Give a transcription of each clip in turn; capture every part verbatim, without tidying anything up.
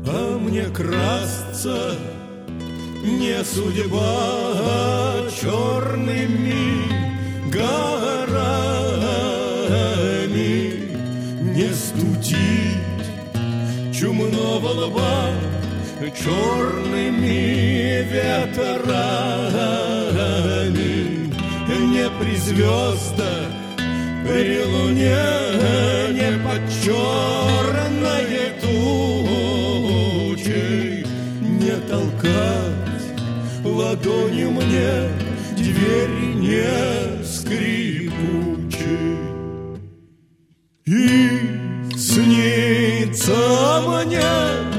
А мне красться не судьба черными горами, не студить чумного лба черными ветрами, не при звездах, при луне, не под черной тучей, не толкать ладонью мне двери не скрипучей. И снится мне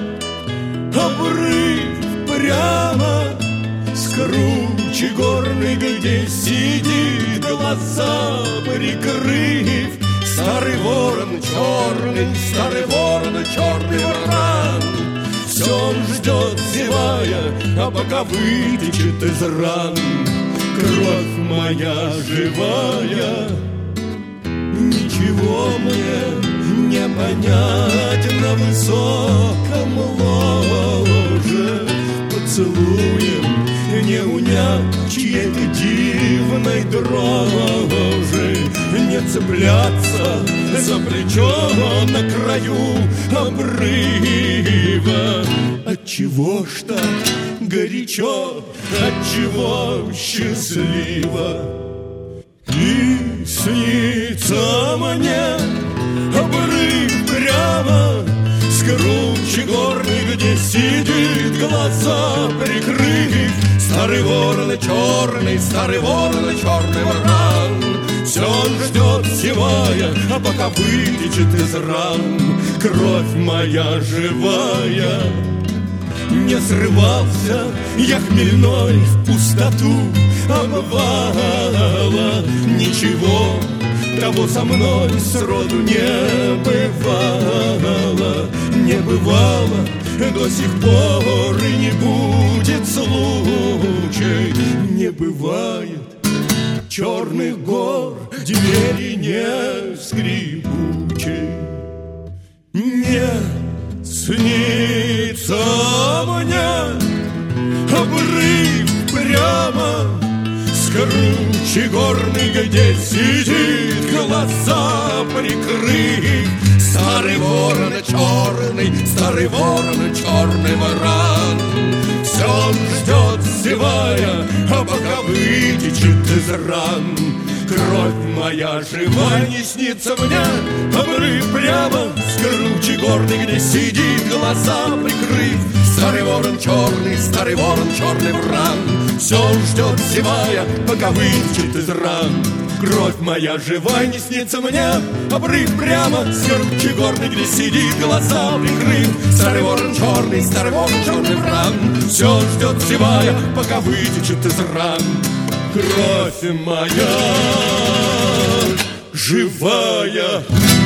обрыв прямо с круче горный, где сидит, глаза прикрыв, старый ворон черный, старый ворон черный ворон. Все он ждет, зевая, а пока вытечет из ран кровь моя живая. Ничего мне не понять на высоком ложе, поцелуем не унять чьей-то дивной дрожи, не цепляться за плечо на краю обрыва. Отчего ж так горячо, отчего счастливо? И снится мне обрыв прямо с круче горный, где сидит, глаза прикрыв, старый ворон черный, старый ворон черный ворон. Все он ждет, зевая, а пока вытечет из ран кровь моя живая. Не срывался я хмельной в пустоту обвала, ничего того со мной сроду не бывало, не бывало до сих пор и не будет случай. Не бывает черных гор, двери не скрипучей. Не снится мне обрыв прямо с круче горный, где сидит, глаза прикрыв, старый ворон черный, старый ворон черный ворон. Все он ждет, зевая, а пока вытечет из ран кровь моя живая. Не снится мне обрыв прямо с круче горный, где сидит, глаза прикрыв, старый ворон черный, старый ворон черный ворон. Все он ждет, зевая, пока вытечет из ран кровь моя живая. Не снится мне обрыв прямо с круче горный, где сидит, глаза прикрыв, старый ворон черный, старый ворон черный ворон. Все он ждет, зевая, пока вытечет из ран кровь моя живая.